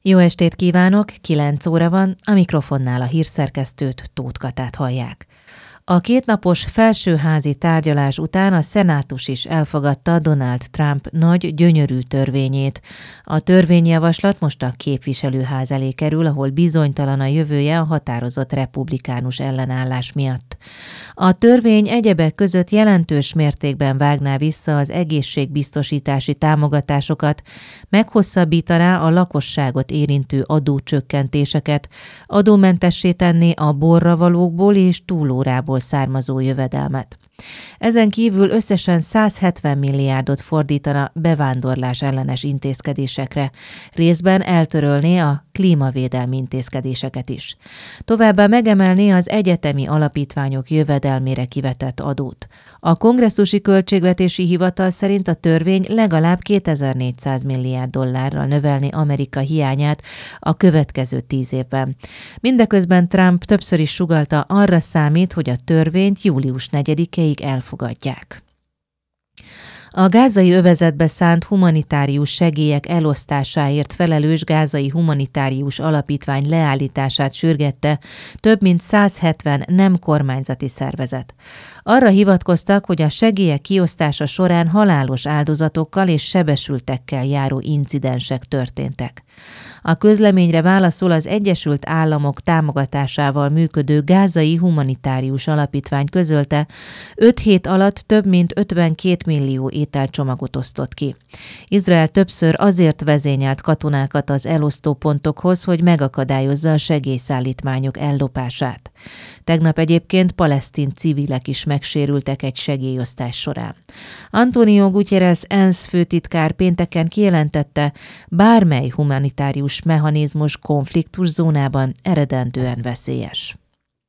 Jó estét kívánok, 9 óra van, a mikrofonnál a hírszerkesztőt, Tóth Katát hallják. A kétnapos felsőházi tárgyalás után a szenátus is elfogadta Donald Trump nagy, gyönyörű törvényét. A törvényjavaslat most a képviselőház elé kerül, ahol bizonytalan a jövője a határozott republikánus ellenállás miatt. A törvény egyebek között jelentős mértékben vágná vissza az egészségbiztosítási támogatásokat, meghosszabbítaná a lakosságot érintő adócsökkentéseket, adómentessé tenné a borravalókból és túlórából származó jövedelmet. Ezen kívül összesen 170 milliárdot fordítana bevándorlás ellenes intézkedésekre, részben eltörölné a klímavédelmi intézkedéseket is. Továbbá megemelné az egyetemi alapítványok jövedelmére kivetett adót. A kongresszusi költségvetési hivatal szerint a törvény legalább 2400 milliárd dollárral növelni Amerika hiányát a következő 10 évben. Mindeközben Trump többször is sugallta, arra számít, hogy a törvényt július 4-ig elfogadják. A gázai övezetbe szánt humanitárius segélyek elosztásáért felelős gázai humanitárius alapítvány leállítását sürgette több mint 170 nem kormányzati szervezet. Arra hivatkoztak, hogy a segélyek kiosztása során halálos áldozatokkal és sebesültekkel járó incidensek történtek. A közleményre válaszul az Egyesült Államok támogatásával működő gázai humanitárius alapítvány közölte, 5 hét alatt több mint 52 millió ételcsomagot osztott ki. Izrael többször azért vezényelt katonákat az elosztópontokhoz, hogy megakadályozza a segélyszállítmányok ellopását. Tegnap egyébként palesztin civilek is megsérültek egy segélyosztás során. Antonio Guterres ENSZ főtitkár pénteken kijelentette, bármely humanitárius mechanizmus konfliktuszónában eredendően veszélyes.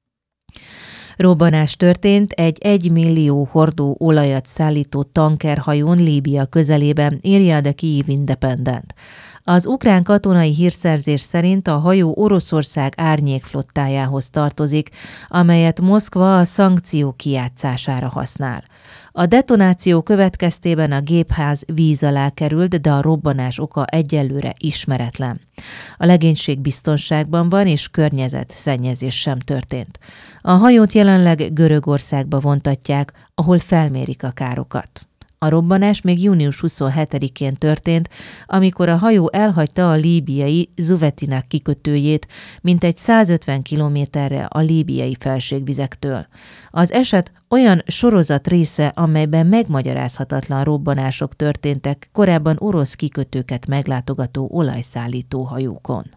Robbanás történt egy 1 millió hordó olajat szállító tankerhajón Líbia közelében, írja The Kyiv Independent. Az ukrán katonai hírszerzés szerint a hajó Oroszország árnyékflottájához tartozik, amelyet Moszkva a szankciók kijátszására használ. A detonáció következtében a gépház víz alá került, de a robbanás oka egyelőre ismeretlen. A legénység biztonságban van, és környezetszennyezés sem történt. A hajót jelenleg Görögországba vontatják, ahol felmérik a károkat. A robbanás még június 27-én történt, amikor a hajó elhagyta a líbiai Zuvetina kikötőjét, mintegy 150 kilométerre a líbiai felségvizektől. Az eset olyan sorozat része, amelyben megmagyarázhatatlan robbanások történtek korábban orosz kikötőket meglátogató olajszállító hajókon.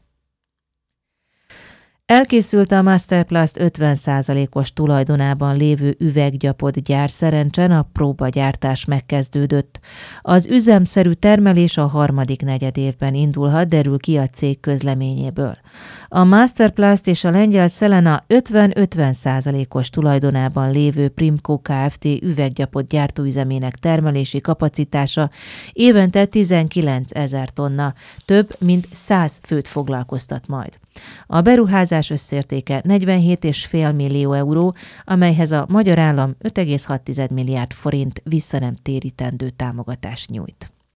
Elkészült a Masterplast 50%-os tulajdonában lévő üveggyapot gyár Szerencsen, a próbagyártás megkezdődött. Az üzemszerű termelés a harmadik negyedévben indulhat, derül ki a cég közleményéből. A Masterplast és a lengyel Selena 50-50%-os tulajdonában lévő Primco Kft. Üveggyapot gyártóüzemének termelési kapacitása évente 19 000 tonna, több mint 100 főt foglalkoztat majd. A beruházás összértéke 47,5 millió euró, amelyhez a magyar állam 5,6 milliárd forint visszanemtérítendő támogatást nyújt.